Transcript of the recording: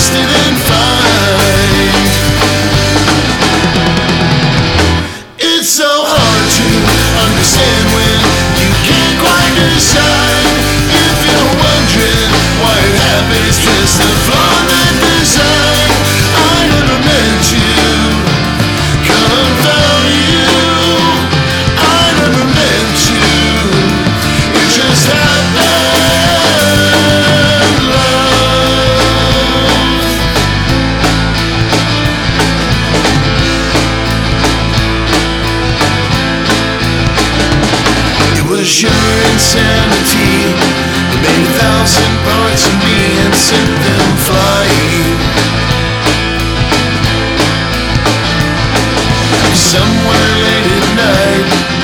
twisted and fine. It's so hard to understand when you can't quite decide. If you're wondering why it happens, just a flaw in that design. I never meant to confound you. I never meant to. It just happened, love. It was your insanity that made 1,000 parts of me and sent them flying. Somewhere late at night,